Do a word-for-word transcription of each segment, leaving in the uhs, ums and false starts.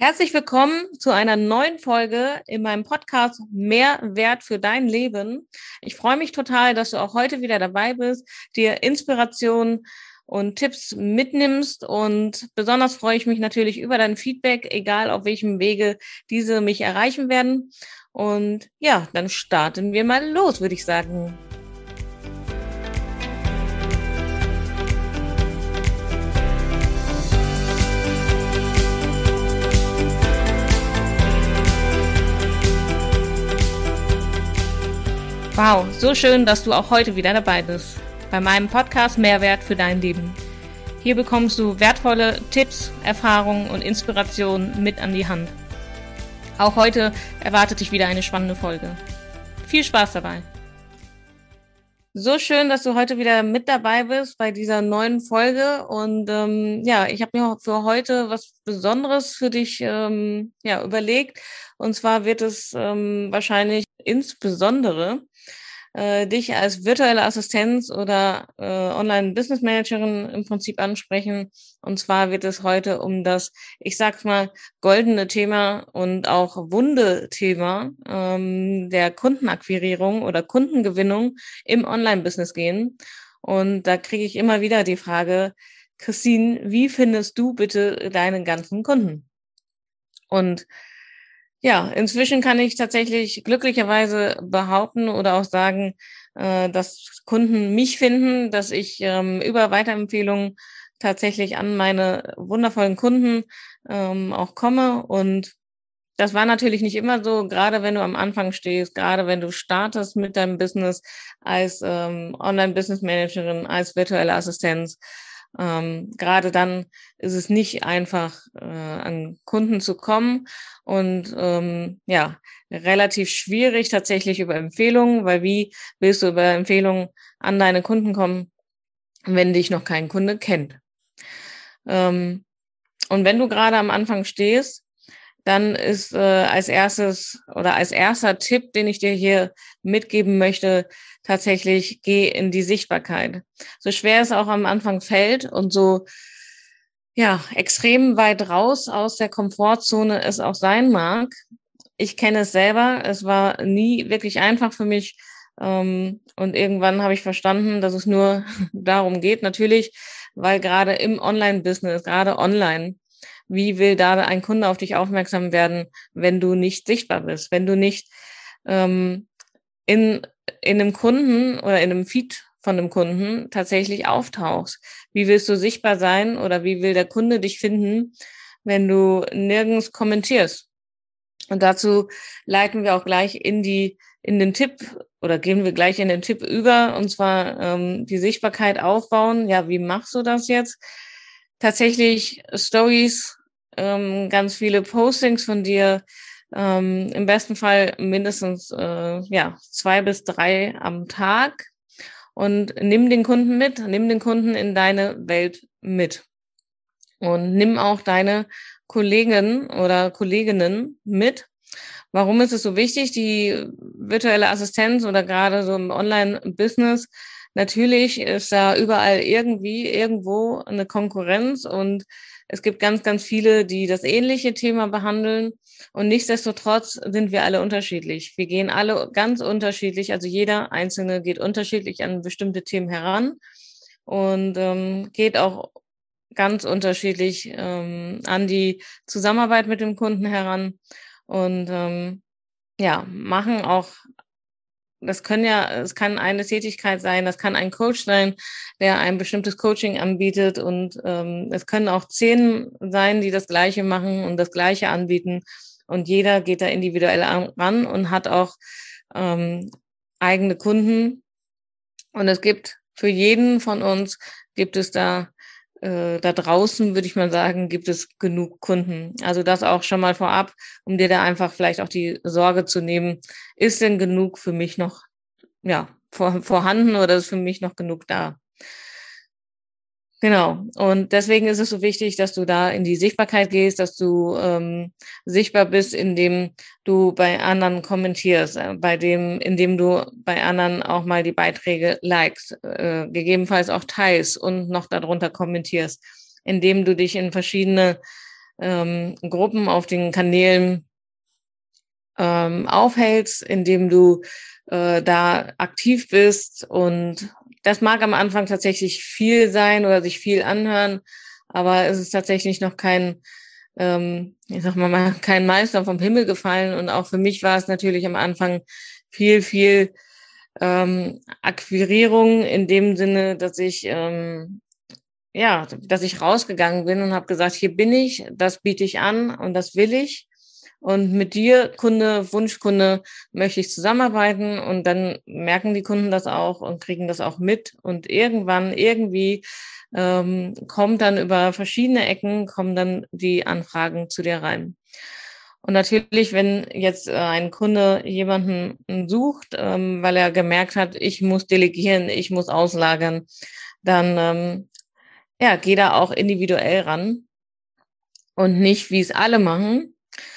Herzlich willkommen zu einer neuen Folge in meinem Podcast Mehrwert für dein Leben. Ich freue mich total, dass du auch heute wieder dabei bist, dir Inspiration und Tipps mitnimmst, und besonders freue ich mich natürlich über dein Feedback, egal auf welchem Wege diese mich erreichen werden. Und ja, dann starten wir mal los, würde ich sagen. Wow, so schön, dass du auch heute wieder dabei bist bei meinem Podcast Mehrwert für dein Leben. Hier bekommst du wertvolle Tipps, Erfahrungen und Inspirationen mit an die Hand. Auch heute erwartet dich wieder eine spannende Folge. Viel Spaß dabei! So schön, dass du heute wieder mit dabei bist bei dieser neuen Folge. Und ähm, ja, ich habe mir für heute was Besonderes für dich ähm, ja, überlegt. Und zwar wird es ähm, wahrscheinlich insbesondere äh, dich als virtuelle Assistenz oder äh, Online-Business-Managerin im Prinzip ansprechen. Und zwar wird es heute um das, ich sag's mal, goldene Thema und auch wunde Thema ähm, der Kundenakquirierung oder Kundengewinnung im Online-Business gehen. Und da kriege ich immer wieder die Frage: Christine, wie findest du bitte deine ganzen Kunden? Und ja, inzwischen kann ich tatsächlich glücklicherweise behaupten oder auch sagen, äh, dass Kunden mich finden, dass ich ähm, über Weiterempfehlungen tatsächlich an meine wundervollen Kunden ähm, auch komme. Und das war natürlich nicht immer so, gerade wenn du am Anfang stehst, gerade wenn du startest mit deinem Business als ähm, Online-Business-Managerin, als virtuelle Assistenz. Ähm, gerade dann ist es nicht einfach, äh, an Kunden zu kommen und ähm, ja, relativ schwierig tatsächlich über Empfehlungen, weil wie willst du über Empfehlungen an deine Kunden kommen, wenn dich noch kein Kunde kennt? Ähm, und wenn du gerade am Anfang stehst, dann ist äh, als erstes oder als erster Tipp, den ich dir hier mitgeben möchte, tatsächlich geh in die Sichtbarkeit. So schwer es auch am Anfang fällt und so ja extrem weit raus aus der Komfortzone es auch sein mag. Ich kenne es selber. Es war nie wirklich einfach für mich. Ähm, und irgendwann habe ich verstanden, dass es nur darum geht, natürlich, weil gerade im Online-Business, gerade online, wie will da ein Kunde auf dich aufmerksam werden, wenn du nicht sichtbar bist, wenn du nicht ähm, in, in einem Kunden oder in einem Feed von einem Kunden tatsächlich auftauchst? Wie willst du sichtbar sein oder wie will der Kunde dich finden, wenn du nirgends kommentierst? Und dazu leiten wir auch gleich in die in den Tipp oder gehen wir gleich in den Tipp über, und zwar ähm, die Sichtbarkeit aufbauen. Ja, wie machst du das jetzt? Tatsächlich Stories, ähm, ganz viele Postings von dir, ähm, im besten Fall mindestens äh, ja zwei bis drei am Tag, und nimm den Kunden mit, nimm den Kunden in deine Welt mit und nimm auch deine Kollegen oder Kolleginnen mit. Warum ist es so wichtig, die virtuelle Assistenz oder gerade so im Online-Business? Natürlich ist da überall irgendwie irgendwo eine Konkurrenz, und es gibt ganz, ganz viele, die das ähnliche Thema behandeln, und nichtsdestotrotz sind wir alle unterschiedlich. Wir gehen alle ganz unterschiedlich, also jeder Einzelne geht unterschiedlich an bestimmte Themen heran und ähm, geht auch ganz unterschiedlich ähm, an die Zusammenarbeit mit dem Kunden heran. Und ähm, ja, machen auch, das können ja, es kann eine Tätigkeit sein, das kann ein Coach sein, der ein bestimmtes Coaching anbietet, und ähm, es können auch zehn sein, die das Gleiche machen und das Gleiche anbieten, und jeder geht da individuell ran und hat auch ähm, eigene Kunden, und es gibt für jeden von uns, gibt es da äh, da draußen, würde ich mal sagen, gibt es genug Kunden. Also das auch schon mal vorab, um dir da einfach vielleicht auch die Sorge zu nehmen: Ist denn genug für mich noch ja vor, vorhanden, oder ist für mich noch genug da? Genau. Und deswegen ist es so wichtig, dass du da in die Sichtbarkeit gehst, dass du ähm, sichtbar bist, indem du bei anderen kommentierst, äh, bei dem, indem du bei anderen auch mal die Beiträge likest, äh, gegebenenfalls auch teilst und noch darunter kommentierst, indem du dich in verschiedene ähm, Gruppen auf den Kanälen ähm, aufhältst, indem du äh, da aktiv bist. Und das mag am Anfang tatsächlich viel sein oder sich viel anhören, aber es ist tatsächlich noch kein, ähm, ich sag mal, mal kein Meister vom Himmel gefallen. Und auch für mich war es natürlich am Anfang viel, viel ähm, Akquirierung in dem Sinne, dass ich ähm, ja, dass ich rausgegangen bin und habe gesagt, hier bin ich, das biete ich an und das will ich. Und mit dir, Kunde, Wunschkunde, möchte ich zusammenarbeiten. Und dann merken die Kunden das auch und kriegen das auch mit. Und irgendwann, irgendwie ähm, kommt dann über verschiedene Ecken, kommen dann die Anfragen zu dir rein. Und natürlich, wenn jetzt äh, ein Kunde jemanden sucht, ähm, weil er gemerkt hat, ich muss delegieren, ich muss auslagern, dann ähm, ja, geh da auch individuell ran und nicht, wie es alle machen,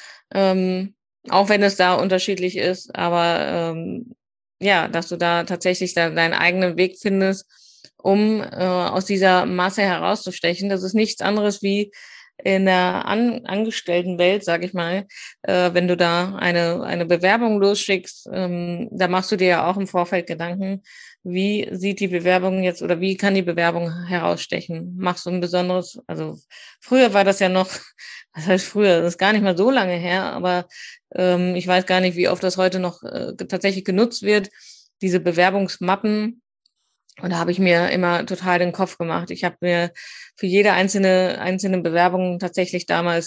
ähm, auch wenn es da unterschiedlich ist, aber ähm, ja, dass du da tatsächlich da deinen eigenen Weg findest, um äh, aus dieser Masse herauszustechen. Das ist nichts anderes wie in der An Angestelltenwelt, sag ich mal, äh, wenn du da eine eine Bewerbung losschickst, ähm, da machst du dir ja auch im Vorfeld Gedanken, wie sieht die Bewerbung jetzt oder wie kann die Bewerbung herausstechen? Machst du ein besonderes, also früher war das ja noch, was heißt früher, das ist gar nicht mal so lange her, aber ähm, ich weiß gar nicht, wie oft das heute noch äh, tatsächlich genutzt wird, diese Bewerbungsmappen. Und da habe ich mir immer total den Kopf gemacht. Ich habe mir für jede einzelne einzelne Bewerbung tatsächlich damals,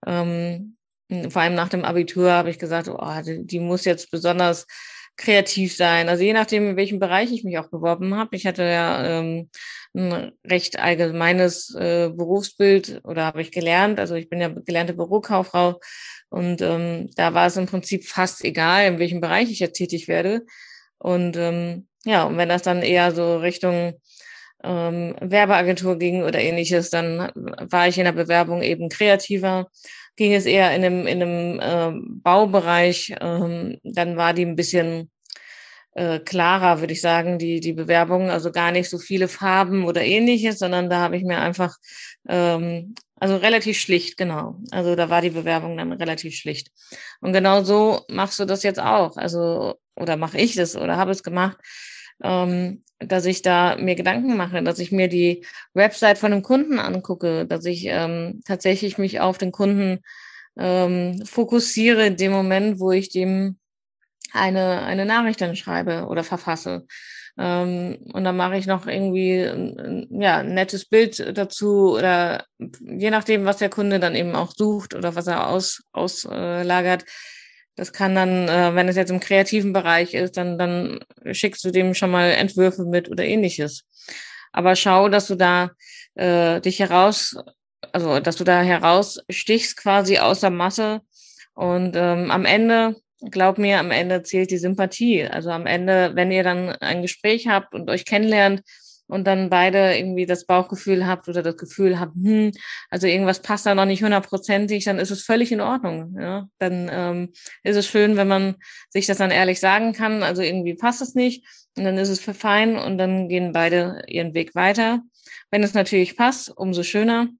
ähm, vor allem nach dem Abitur, habe ich gesagt, oh, die, die muss jetzt besonders kreativ sein. Also je nachdem, in welchem Bereich ich mich auch beworben habe. Ich hatte ja ähm, ein recht allgemeines äh, Berufsbild oder habe ich gelernt. Also ich bin ja gelernte Bürokauffrau und ähm, da war es im Prinzip fast egal, in welchem Bereich ich jetzt tätig werde. Und ähm, ja, und wenn das dann eher so Richtung ähm, Werbeagentur ging oder ähnliches, dann war ich in der Bewerbung eben kreativer. Ging es eher in einem, in einem ähm, Baubereich, ähm, dann war die ein bisschen äh, klarer, würde ich sagen, die, die Bewerbung, also gar nicht so viele Farben oder ähnliches, sondern da habe ich mir einfach, ähm, also relativ schlicht, genau. Also da war die Bewerbung dann relativ schlicht. Und genau so machst du das jetzt auch. Also, oder mache ich das oder habe es gemacht, ähm, dass ich da mir Gedanken mache, dass ich mir die Website von einem Kunden angucke, dass ich ähm, tatsächlich mich auf den Kunden ähm, fokussiere in dem Moment, wo ich dem eine, eine Nachricht dann schreibe oder verfasse. Ähm, und dann mache ich noch irgendwie ein, ja, ein nettes Bild dazu oder je nachdem, was der Kunde dann eben auch sucht oder was er aus, auslagert. Das kann dann, äh, wenn es jetzt im kreativen Bereich ist, dann, dann schickst du dem schon mal Entwürfe mit oder ähnliches. Aber schau, dass du da äh, dich heraus, also dass du da herausstichst quasi aus der Masse und ähm, am Ende, glaub mir, am Ende zählt die Sympathie. Also am Ende, wenn ihr dann ein Gespräch habt und euch kennenlernt und dann beide irgendwie das Bauchgefühl habt oder das Gefühl habt, hm, also irgendwas passt da noch nicht hundertprozentig, dann ist es völlig in Ordnung. Ja? Dann ähm, ist es schön, wenn man sich das dann ehrlich sagen kann, also irgendwie passt es nicht und dann ist es für fein und dann gehen beide ihren Weg weiter. Wenn es natürlich passt, umso schöner.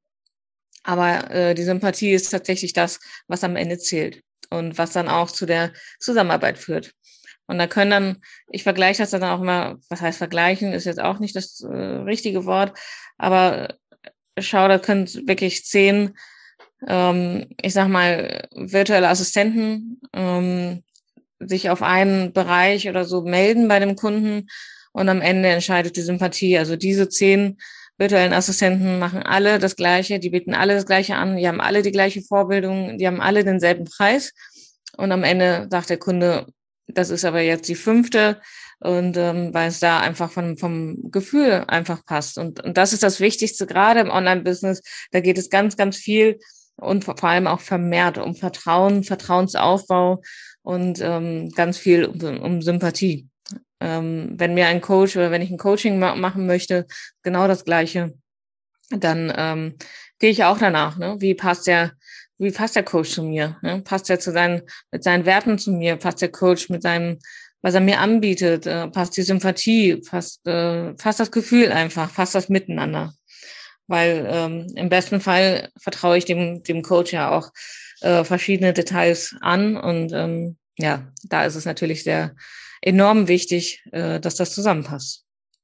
Aber äh, die Sympathie ist tatsächlich das, was am Ende zählt und was dann auch zu der Zusammenarbeit führt. Und da können dann, ich vergleiche das dann auch immer, was heißt vergleichen, ist jetzt auch nicht das äh, richtige Wort, aber schau, da können wirklich zehn, ähm, ich sag mal, virtuelle Assistenten ähm, sich auf einen Bereich oder so melden bei dem Kunden und am Ende entscheidet die Sympathie. Also diese zehn virtuellen Assistenten machen alle das Gleiche, die bieten alle das Gleiche an, die haben alle die gleiche Vorbildung, die haben alle denselben Preis und am Ende sagt der Kunde, das ist aber jetzt die fünfte und ähm, weil es da einfach vom, vom Gefühl einfach passt. Und, und das ist das Wichtigste, gerade im Online-Business. Da geht es ganz, ganz viel und vor allem auch vermehrt um Vertrauen, Vertrauensaufbau und ähm, ganz viel um, um Sympathie. Ähm, wenn mir ein Coach oder wenn ich ein Coaching ma- machen möchte, genau das Gleiche, dann ähm, gehe ich auch danach. Ne? Wie passt der, wie passt der Coach zu mir? Ne? Passt er zu seinen, mit seinen Werten zu mir? Passt der Coach mit seinem, was er mir anbietet? Äh, passt die Sympathie? Passt, äh, passt das Gefühl einfach? Passt das Miteinander? weil ähm, im besten Fall vertraue ich dem, dem Coach ja auch äh, verschiedene Details an und ähm, ja, da ist es natürlich sehr enorm wichtig, äh, dass das zusammenpasst.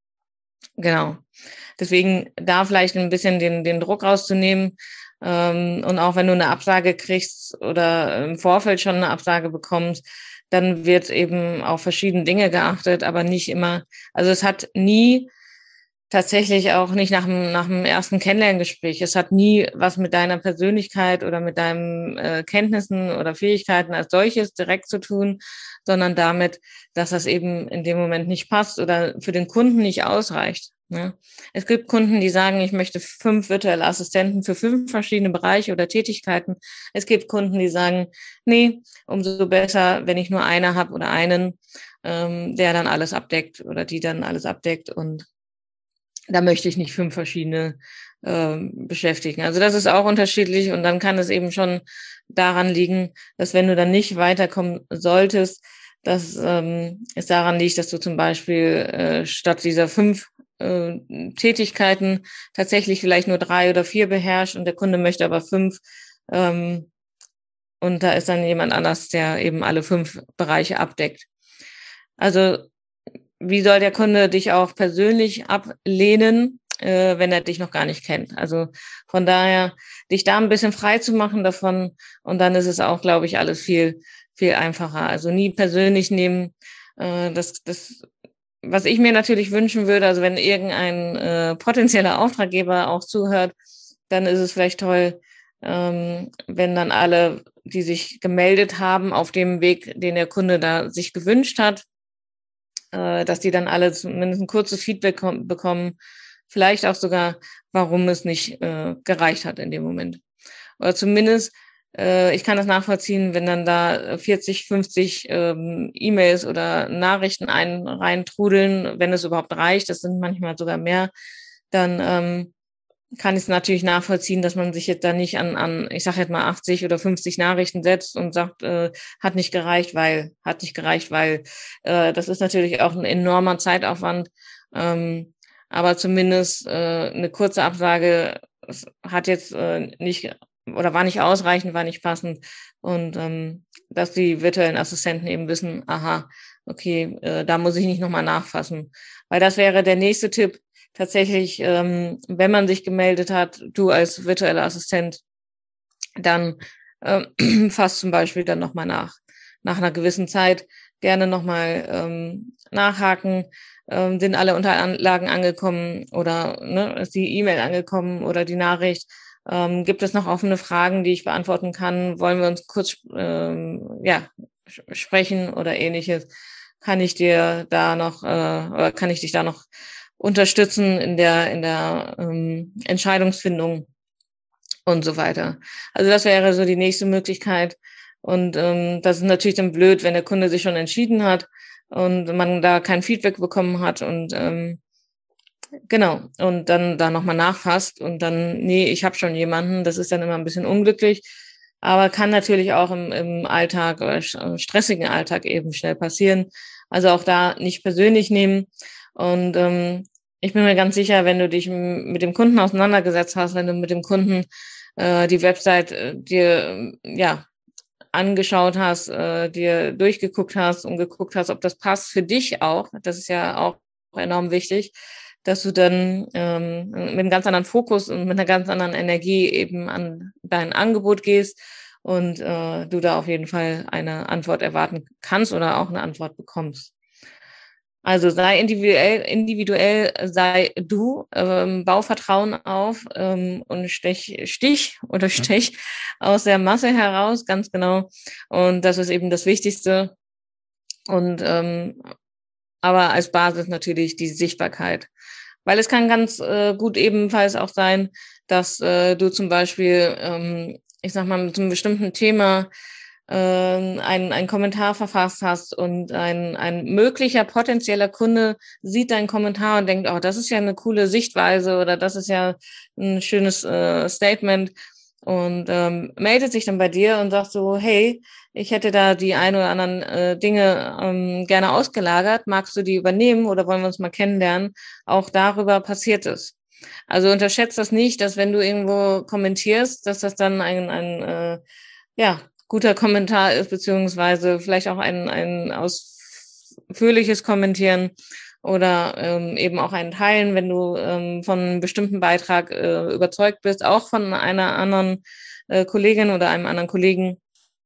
Genau. Deswegen da vielleicht ein bisschen den, den Druck rauszunehmen. Ähm, und auch wenn du eine Absage kriegst oder im Vorfeld schon eine Absage bekommst, dann wird eben auf verschiedene Dinge geachtet, aber nicht immer. Also es hat nie tatsächlich auch nicht nach dem, nach dem ersten Kennenlerngespräch. Es hat nie was mit deiner Persönlichkeit oder mit deinen äh, Kenntnissen oder Fähigkeiten als solches direkt zu tun, sondern damit, dass das eben in dem Moment nicht passt oder für den Kunden nicht ausreicht. Ne? Es gibt Kunden, die sagen, ich möchte fünf virtuelle Assistenten für fünf verschiedene Bereiche oder Tätigkeiten. Es gibt Kunden, die sagen, nee, umso besser, wenn ich nur eine habe oder einen, ähm, der dann alles abdeckt oder die dann alles abdeckt, und da möchte ich nicht fünf verschiedene äh, beschäftigen. Also das ist auch unterschiedlich, und dann kann es eben schon daran liegen, dass wenn du dann nicht weiterkommen solltest, dass ähm, es daran liegt, dass du zum Beispiel äh, statt dieser fünf äh, Tätigkeiten tatsächlich vielleicht nur drei oder vier beherrscht und der Kunde möchte aber fünf, ähm, und da ist dann jemand anders, der eben alle fünf Bereiche abdeckt. Also wie soll der Kunde dich auch persönlich ablehnen, äh, wenn er dich noch gar nicht kennt? Also von daher, dich da ein bisschen frei zu machen davon, und dann ist es auch, glaube ich, alles viel, viel einfacher. Also nie persönlich nehmen. Äh, das, das, was ich mir natürlich wünschen würde, also wenn irgendein äh, potenzieller Auftraggeber auch zuhört, dann ist es vielleicht toll, ähm, wenn dann alle, die sich gemeldet haben auf dem Weg, den der Kunde da sich gewünscht hat, dass die dann alle zumindest ein kurzes Feedback bekommen, vielleicht auch sogar, warum es nicht äh, gereicht hat in dem Moment. Oder zumindest, äh, ich kann das nachvollziehen, wenn dann da vierzig, fünfzig ähm, E-Mails oder Nachrichten ein, reintrudeln, wenn es überhaupt reicht, das sind manchmal sogar mehr, dann ähm, kann ich es natürlich nachvollziehen, dass man sich jetzt da nicht an, an ich sage jetzt mal achtzig oder fünfzig Nachrichten setzt und sagt, äh, hat nicht gereicht, weil, hat nicht gereicht, weil. Äh, das ist natürlich auch ein enormer Zeitaufwand. Ähm, aber zumindest äh, eine kurze Absage hat jetzt äh, nicht oder war nicht ausreichend, war nicht passend. Und ähm, dass die virtuellen Assistenten eben wissen, aha, okay, äh, da muss ich nicht nochmal nachfassen. Weil das wäre der nächste Tipp, tatsächlich, ähm, wenn man sich gemeldet hat, du als virtueller Assistent, dann ähm, fass zum Beispiel dann nochmal nach. Nach einer gewissen Zeit gerne nochmal ähm, nachhaken, ähm, sind alle Unterlagen angekommen oder ne, ist die E-Mail angekommen oder die Nachricht. Ähm, gibt es noch offene Fragen, die ich beantworten kann? Wollen wir uns kurz ähm, ja, sprechen oder ähnliches? Kann ich dir da noch äh, oder kann ich dich da noch unterstützen in der in der ähm, Entscheidungsfindung und so weiter. Also das wäre so die nächste Möglichkeit. Und ähm, das ist natürlich dann blöd, wenn der Kunde sich schon entschieden hat und man da kein Feedback bekommen hat und ähm, genau, und dann da nochmal nachfasst und dann, nee, ich habe schon jemanden, das ist dann immer ein bisschen unglücklich, aber kann natürlich auch im, im Alltag oder stressigen Alltag eben schnell passieren. Also auch da nicht persönlich nehmen. Und ähm, ich bin mir ganz sicher, wenn du dich mit dem Kunden auseinandergesetzt hast, wenn du mit dem Kunden äh, die Website äh, dir ja angeschaut hast, äh, dir durchgeguckt hast und geguckt hast, ob das passt für dich auch. Das ist ja auch enorm wichtig, dass du dann ähm, mit einem ganz anderen Fokus und mit einer ganz anderen Energie eben an dein Angebot gehst und äh, du da auf jeden Fall eine Antwort erwarten kannst oder auch eine Antwort bekommst. Also sei individuell, individuell sei du, ähm, bau Vertrauen auf ähm, und stech, stich oder stech aus der Masse heraus, ganz genau. Und das ist eben das Wichtigste. Und ähm, aber als Basis natürlich die Sichtbarkeit. Weil es kann ganz äh, gut ebenfalls auch sein, dass äh, du zum Beispiel, ähm, ich sag mal, mit einem bestimmten Thema äh, einen, einen Kommentar verfasst hast und ein, ein möglicher potenzieller Kunde sieht deinen Kommentar und denkt, oh, das ist ja eine coole Sichtweise oder das ist ja ein schönes äh, Statement und ähm, meldet sich dann bei dir und sagt so, hey, ich hätte da die ein oder anderen äh, Dinge ähm, gerne ausgelagert. Magst du die übernehmen oder wollen wir uns mal kennenlernen? Auch darüber passiert es. Also unterschätzt das nicht, dass wenn du irgendwo kommentierst, dass das dann ein, ein äh, ja, guter Kommentar ist, beziehungsweise vielleicht auch ein, ein ausführliches Kommentieren oder ähm, eben auch ein Teilen, wenn du ähm, von einem bestimmten Beitrag äh, überzeugt bist, auch von einer anderen äh, Kollegin oder einem anderen Kollegen.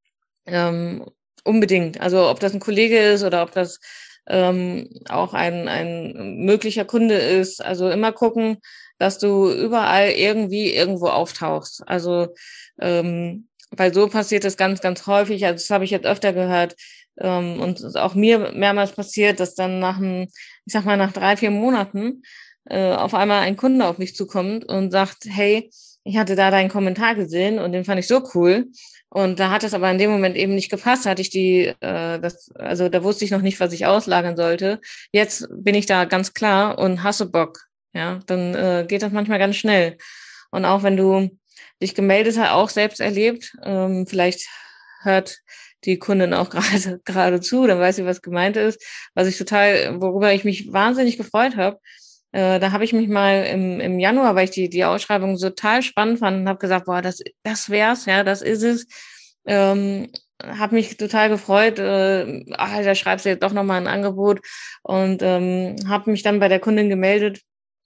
Ähm, unbedingt. Also ob das ein Kollege ist oder ob das ähm, auch ein, ein möglicher Kunde ist. Also immer gucken, dass du überall irgendwie irgendwo auftauchst. Also ähm, weil so passiert es ganz, ganz häufig. Also das habe ich jetzt öfter gehört. Ähm, und es ist auch mir mehrmals passiert, dass dann nach einem, ich sag mal, nach drei, vier Monaten äh, auf einmal ein Kunde auf mich zukommt und sagt, hey, ich hatte da deinen Kommentar gesehen und den fand ich so cool. Und da hat es aber in dem Moment eben nicht gepasst, hatte ich die, äh, das, also da wusste ich noch nicht, was ich auslagern sollte. Jetzt bin ich da ganz klar und hasse Bock. Ja, dann äh, geht das manchmal ganz schnell. Und auch wenn du dich gemeldet hast, auch selbst erlebt, ähm, vielleicht hört die Kundin auch gerade gerade zu, dann weiß sie, was gemeint ist, was ich total, worüber ich mich wahnsinnig gefreut habe. Äh, da habe ich mich mal im, im Januar, weil ich die, die Ausschreibung total spannend fand und habe gesagt, boah, das, das wär's, ja, das ist es. Ähm, habe mich total gefreut, äh, ach, da schreibst du jetzt doch nochmal ein Angebot und ähm, habe mich dann bei der Kundin gemeldet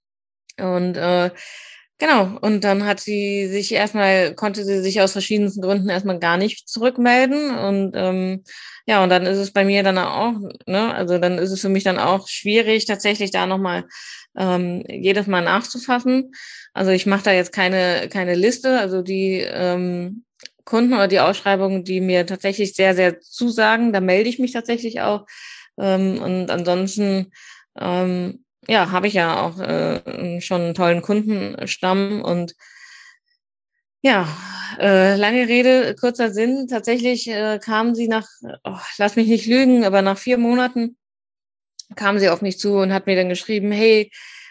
und äh, genau, und dann hat sie sich erstmal, konnte sie sich aus verschiedensten Gründen erstmal gar nicht zurückmelden. Und ähm, ja, und dann ist es bei mir dann auch, ne, also dann ist es für mich dann auch schwierig, tatsächlich da nochmal ähm, jedes Mal nachzufassen. Also ich mache da jetzt keine, keine Liste, also die ähm, Kunden oder die Ausschreibungen, die mir tatsächlich sehr, sehr zusagen, da melde ich mich tatsächlich auch. Ähm, und ansonsten ähm, ja, habe ich ja auch äh, schon einen tollen Kundenstamm und ja, äh, lange Rede, kurzer Sinn. Tatsächlich äh, kam sie nach, oh, lass mich nicht lügen, aber nach vier Monaten kam sie auf mich zu und hat mir dann geschrieben, hey,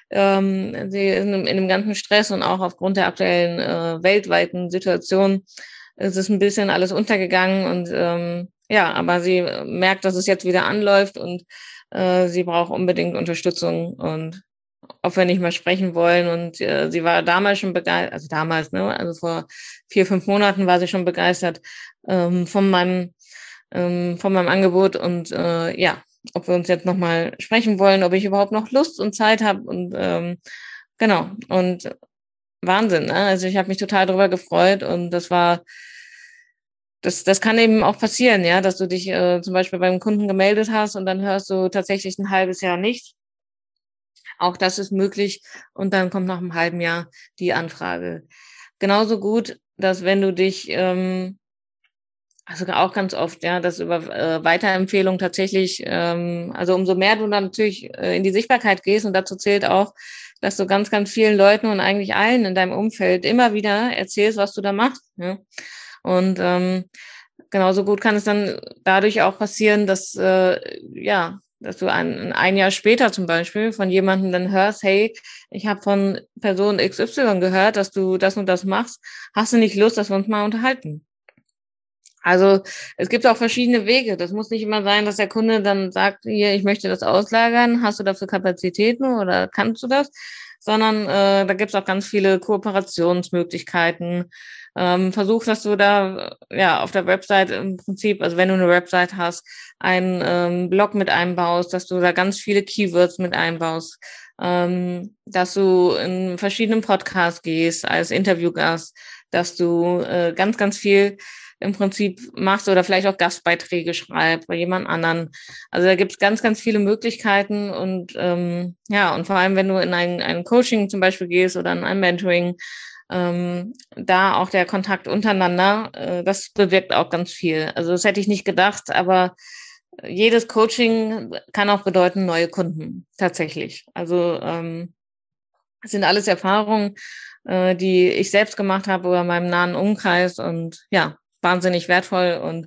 ähm, sie ist in, in dem ganzen Stress und auch aufgrund der aktuellen äh, weltweiten Situation ist es ein bisschen alles untergegangen und ähm, ja, aber sie merkt, dass es jetzt wieder anläuft und äh, sie braucht unbedingt Unterstützung und ob wir nicht mal sprechen wollen. Und äh, sie war damals schon begeistert, also damals, ne, also vor vier, fünf Monaten war sie schon begeistert ähm, von meinem, ähm, von meinem Angebot und äh, ja, ob wir uns jetzt nochmal sprechen wollen, ob ich überhaupt noch Lust und Zeit habe und ähm, genau. Und Wahnsinn, ne? Also ich habe mich total darüber gefreut und das war, das, das kann eben auch passieren, ja, dass du dich äh, zum Beispiel beim Kunden gemeldet hast und dann hörst du tatsächlich ein halbes Jahr nicht. Auch das ist möglich und dann kommt nach einem halben Jahr die Anfrage. Genauso gut, dass wenn du dich, ähm, also auch ganz oft, ja, dass über äh, Weiterempfehlung tatsächlich, ähm, also umso mehr du dann natürlich äh, in die Sichtbarkeit gehst und dazu zählt auch, dass du ganz, ganz vielen Leuten und eigentlich allen in deinem Umfeld immer wieder erzählst, was du da machst. Ja? Und ähm, genauso gut kann es dann dadurch auch passieren, dass äh, ja, dass du ein, ein Jahr später zum Beispiel von jemandem dann hörst, hey, ich habe von Person X Y gehört, dass du das und das machst. Hast du nicht Lust, dass wir uns mal unterhalten? Also es gibt auch verschiedene Wege. Das muss nicht immer sein, dass der Kunde dann sagt, hier, ich möchte das auslagern, hast du dafür Kapazitäten oder kannst du das? Sondern äh, da gibt es auch ganz viele Kooperationsmöglichkeiten. Ähm, versuch, dass du da ja auf der Website im Prinzip, also wenn du eine Website hast, einen ähm, Blog mit einbaust, dass du da ganz viele Keywords mit einbaust, ähm, dass du in verschiedenen Podcasts gehst als Interviewgast, dass du äh, ganz, ganz viel im Prinzip machst oder vielleicht auch Gastbeiträge schreibst bei jemand anderen. Also da gibt es ganz, ganz viele Möglichkeiten und ähm, ja, und vor allem, wenn du in ein, ein Coaching zum Beispiel gehst oder in ein Mentoring, ähm, da auch der Kontakt untereinander, äh, das bewirkt auch ganz viel. Also das hätte ich nicht gedacht, aber jedes Coaching kann auch bedeuten neue Kunden, tatsächlich. Also ähm, das sind alles Erfahrungen, äh, die ich selbst gemacht habe oder in meinem nahen Umkreis und ja, wahnsinnig wertvoll und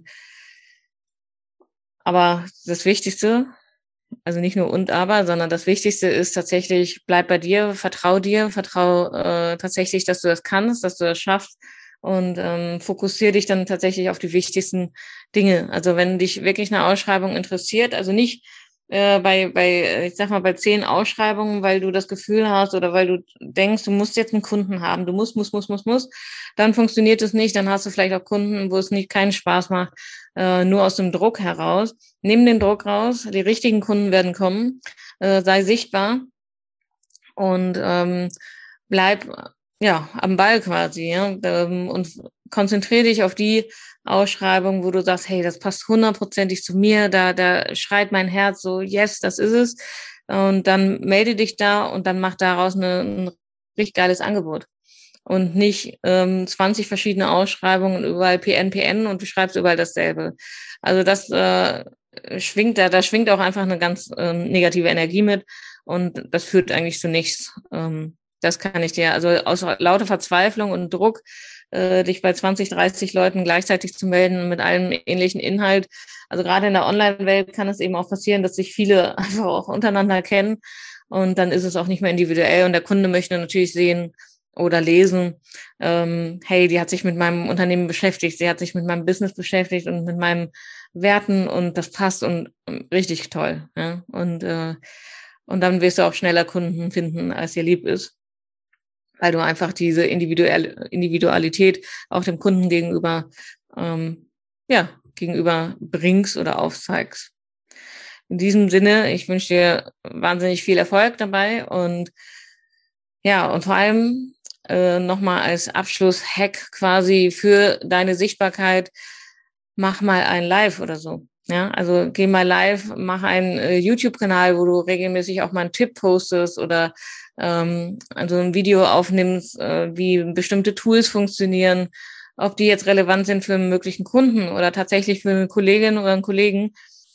aber das Wichtigste, also nicht nur und aber, sondern das Wichtigste ist tatsächlich, bleib bei dir, vertrau dir, vertrau äh, tatsächlich, dass du das kannst, dass du das schaffst und ähm, fokussiere dich dann tatsächlich auf die wichtigsten Dinge. Also wenn dich wirklich eine Ausschreibung interessiert, also nicht äh, bei, bei, ich sag mal, bei zehn Ausschreibungen, weil du das Gefühl hast oder weil du denkst, du musst jetzt einen Kunden haben, du musst, musst, musst, musst, musst, dann funktioniert es nicht, dann hast du vielleicht auch Kunden, wo es nicht keinen Spaß macht, äh, nur aus dem Druck heraus. Nimm den Druck raus, die richtigen Kunden werden kommen, äh, sei sichtbar und ähm, bleib ja am Ball quasi, ja, ähm, und konzentriere dich auf die Ausschreibung, wo du sagst, hey, das passt hundertprozentig zu mir, da da schreit mein Herz so, yes, das ist es. Und dann melde dich da und dann mach daraus eine, ein richtig geiles Angebot. Und nicht ähm, zwanzig verschiedene Ausschreibungen, überall P N, P N und du schreibst überall dasselbe. Also das äh, schwingt da, da schwingt auch einfach eine ganz ähm, negative Energie mit und das führt eigentlich zu nichts. Ähm, das kann ich dir, also aus lauter Verzweiflung und Druck, äh, dich bei zwanzig, dreißig Leuten gleichzeitig zu melden mit einem ähnlichen Inhalt. Also gerade in der Online-Welt kann es eben auch passieren, dass sich viele einfach auch untereinander kennen und dann ist es auch nicht mehr individuell und der Kunde möchte natürlich sehen oder lesen, ähm, hey, die hat sich mit meinem Unternehmen beschäftigt, sie hat sich mit meinem Business beschäftigt und mit meinen Werten und das passt und, und richtig toll. Ja? Und, äh, und dann wirst du auch schneller Kunden finden, als dir lieb ist, weil du einfach diese individuelle Individualität auch dem Kunden gegenüber ähm, ja, gegenüber bringst oder aufzeigst. In diesem Sinne, ich wünsche dir wahnsinnig viel Erfolg dabei und ja, und vor allem äh, nochmal als Abschluss-Hack quasi für deine Sichtbarkeit, mach mal ein Live oder so. Ja, also geh mal live, mach einen äh, YouTube-Kanal, wo du regelmäßig auch mal einen Tipp postest oder ähm, also ein Video aufnimmst, äh, wie bestimmte Tools funktionieren, ob die jetzt relevant sind für einen möglichen Kunden oder tatsächlich für eine Kollegin oder einen Kollegen.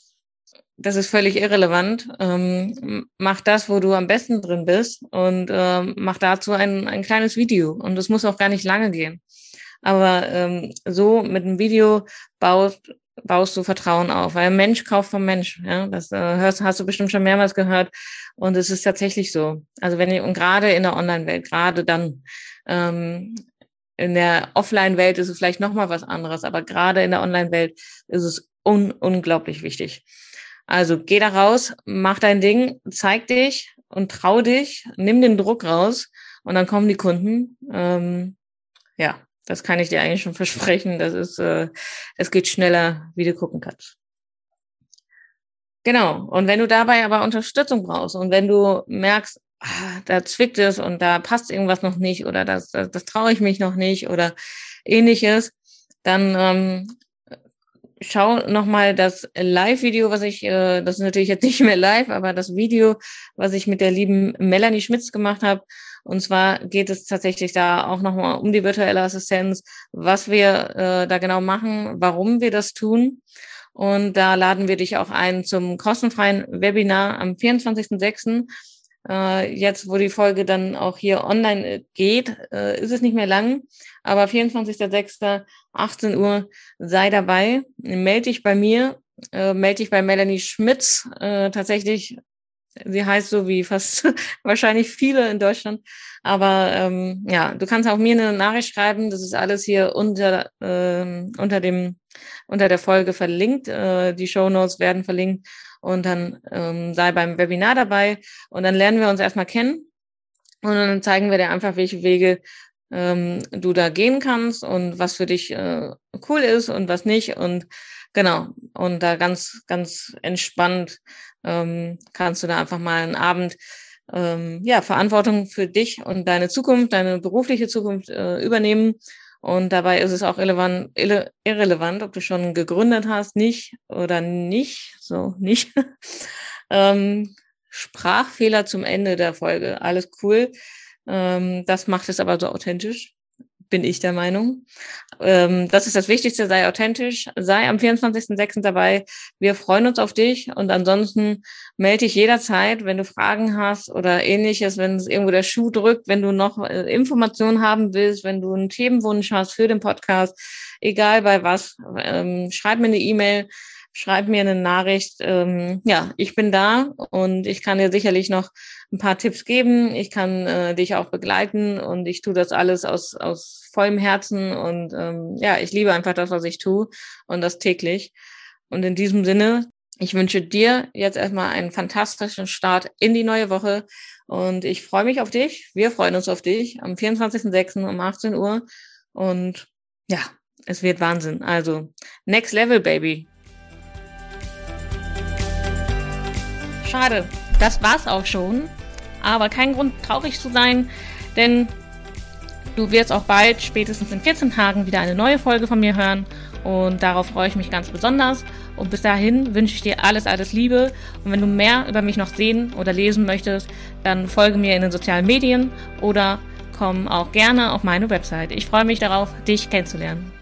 Das ist völlig irrelevant. Ähm, mach das, wo du am besten drin bist und ähm, mach dazu ein, ein kleines Video. Und das muss auch gar nicht lange gehen. Aber ähm, so mit einem Video baust, baust du Vertrauen auf, weil Mensch kauft vom Mensch. Ja? Das äh, hörst, hast du bestimmt schon mehrmals gehört. Und es ist tatsächlich so. Also wenn ihr, und gerade in der Online-Welt, gerade dann, ähm, in der Offline-Welt ist es vielleicht nochmal was anderes, aber gerade in der Online-Welt ist es un unglaublich wichtig. Also geh da raus, mach dein Ding, zeig dich und trau dich, nimm den Druck raus und dann kommen die Kunden. Ähm, ja, das kann ich dir eigentlich schon versprechen. Das ist, äh, es geht schneller, wie du gucken kannst. Genau. Und wenn du dabei aber Unterstützung brauchst und wenn du merkst, ah, da zwickt es und da passt irgendwas noch nicht oder das, das, das traue ich mich noch nicht oder ähnliches, dann ähm, schau nochmal das Live-Video, was ich, äh, das ist natürlich jetzt nicht mehr live, aber das Video, was ich mit der lieben Melanie Schmitz gemacht habe. Und zwar geht es tatsächlich da auch nochmal um die virtuelle Assistenz, was wir äh, da genau machen, warum wir das tun. Und da laden wir dich auch ein zum kostenfreien Webinar am vierundzwanzigsten sechsten Äh, jetzt, wo die Folge dann auch hier online geht, äh, ist es nicht mehr lang, aber vierundzwanzigsten sechsten achtzehn Uhr, sei dabei, melde dich bei mir, äh, melde dich bei Melanie Schmitz, äh, tatsächlich, sie heißt so wie fast wahrscheinlich viele in Deutschland, aber ähm, ja, du kannst auch mir eine Nachricht schreiben, das ist alles hier unter, ähm, unter dem, unter der Folge verlinkt, äh, die Shownotes werden verlinkt und dann ähm, sei beim Webinar dabei und dann lernen wir uns erstmal kennen und dann zeigen wir dir einfach, welche Wege ähm, du da gehen kannst und was für dich äh, cool ist und was nicht. Und genau, und da ganz, ganz entspannt ähm, kannst du da einfach mal einen Abend ähm, ja, Verantwortung für dich und deine Zukunft, deine berufliche Zukunft äh, übernehmen. Und dabei ist es auch irrelevant, irre, irrelevant, ob du schon gegründet hast, nicht oder nicht, so nicht. ähm, Sprachfehler zum Ende der Folge, alles cool. Ähm, das macht es aber so authentisch, bin ich der Meinung. Ähm, das ist das Wichtigste, sei authentisch, sei am vierundzwanzigsten sechsten dabei. Wir freuen uns auf dich und ansonsten melde dich jederzeit, wenn du Fragen hast oder ähnliches, wenn es irgendwo der Schuh drückt, wenn du noch äh, Informationen haben willst, wenn du einen Themenwunsch hast für den Podcast, egal bei was, ähm, schreib mir eine E-Mail, schreib mir eine Nachricht. Ähm, ja, ich bin da und ich kann dir sicherlich noch ein paar Tipps geben. Ich kann äh, dich auch begleiten und ich tue das alles aus, aus vollem Herzen und ähm, ja, ich liebe einfach das, was ich tue und das täglich. Und in diesem Sinne Ich wünsche dir jetzt erstmal einen fantastischen Start in die neue Woche und ich freue mich auf dich. Wir freuen uns auf dich am vierundzwanzigsten sechsten um achtzehn Uhr und ja, es wird Wahnsinn. Also, next level, baby. Schade, das war's auch schon, aber kein Grund traurig zu sein, denn du wirst auch bald, spätestens in vierzehn Tagen, wieder eine neue Folge von mir hören und darauf freue ich mich ganz besonders. Und bis dahin wünsche ich dir alles, alles Liebe. Und wenn du mehr über mich noch sehen oder lesen möchtest, dann folge mir in den sozialen Medien oder komm auch gerne auf meine Website. Ich freue mich darauf, dich kennenzulernen.